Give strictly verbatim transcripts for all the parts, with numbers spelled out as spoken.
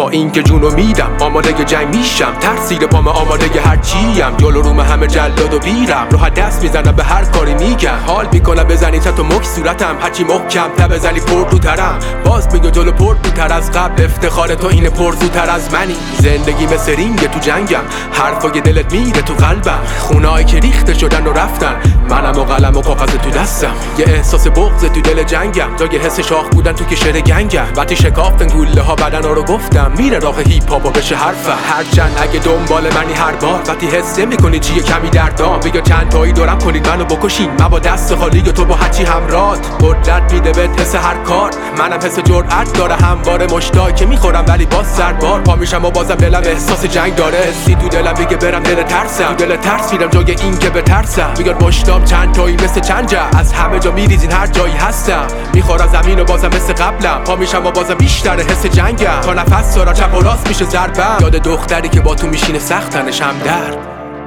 با این که جونو میدم آماده جنگ میشم، ترسیر پام آماده هر چیم، جلو روم همه جلاد و بیرم، راحت دست میزنم به هر کاری میگم، حال میکنم بزنی تا تو مک صورتم، هرچی محکم تا بزنی پر رو ترم، باز میگه جلو پر رو تر از قبل، افتخار تو اینه پر زودتر از منی، زندگی مثل رینگ تو جنگم، حرفای دلت میره تو قلبم، خونهایی که ریخته شدن و رفتن، منم و قلم و کاغذ تو دستم، یه احساس بغض تو دل جنگم، جای حس شاخ بودن تو کشر گنگم، وقتی شکافتن گوله ها بدن ها رو گفتم، میره راه هیپ هاپ و بشه حرفم، هرچند اگه دنبال منی هر بار، وقتی حس نمی‌کنی چیه کمی در دام، بگو چند تایی دارم کنید منو بکشین، من با دست خالی تو با هرچی همراه، قدرت میده بهت حس هر کار، منم حس جرأت داره همواره مشتاق که میخورم ولی باز سربار، پا میشم و بازم دلم احساس جنگ داره، حسی تو دلم میگه برم دل ترسم، تو دل ترس میرم جای این که بترسم، میگن مشتام چند تایی مثل چنجه، از همه جا میریزین هر جایی هستم، میخورم زمین و بازم مثل قبلم، پا میشم و بازم بیشتر حس جنگم، تا نفس دارم چپ و راست میشه ضربم، یاد دختری که با تو میشینه سخت تنش هم درد.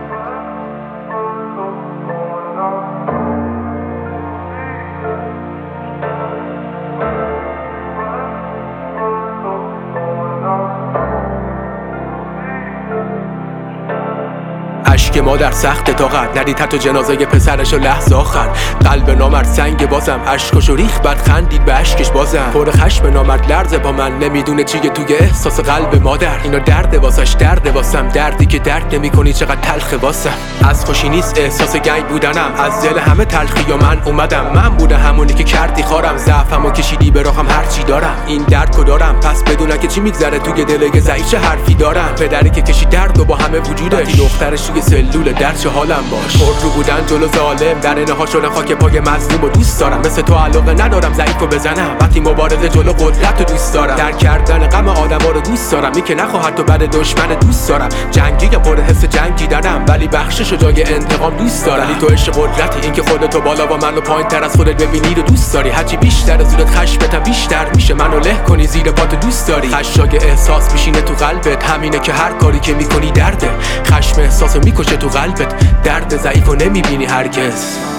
اشک مادر سخت طاقت، ندید حتی جنازه پسرشو لحظه آخر، قلب نامرد سنگ بازم، اشکشو ریخ بعد خندید به اشکش بازم، پر خشم نامرد لرزه با من، نمیدونه چیه توی احساس قلب مادر، اینا درد واسش درد واسم، دردی که درد نمیکنی چقدر تلخه واسم، از خوشی نیست احساس گنگ بودنم، از دل همه تلخی و من اومدم، من بوده همونی که کردی خارم، ضعفمو کشیدی به راهم هرچی دارم، این درد کو دارم پس بدونم که چی میگذره توی دل ضعیف، چه حرفی دارم، پدری که کشید درد و با همه وجودش، دخترش توی سلول در چه حالم باش، پر رو بودن جلو ظالم، در اینها شدن خاک پای مظلوم و دوست دارم، مثل تو علاقه ندارم ضعیفو بزنم، وقتی مبارزه جلو قدرت رو دوست دارم، در کردن غم آدما رو دوست دارم، این که نخواهد تو بعد دشمن دوست دارم، جنگی یا پر حس جنگی دارم، ولی بخشش و جای انتقام دوست دارم، ولی تو عشق قدرتی، این که خودتو بالا و منو پایین تر از خودت ببینی رو دوست داری، هرچی بیشتر از زورت خشمتم بیشتر میشه، منو له کنی زیر پات دوست داری، خشاگ احساس میشینه تو قلبت، همینه که هر کاری که میکنی درده، خشم احساسو میکشه تو قلبت، درد ضعیفو نمیبینی هرگز.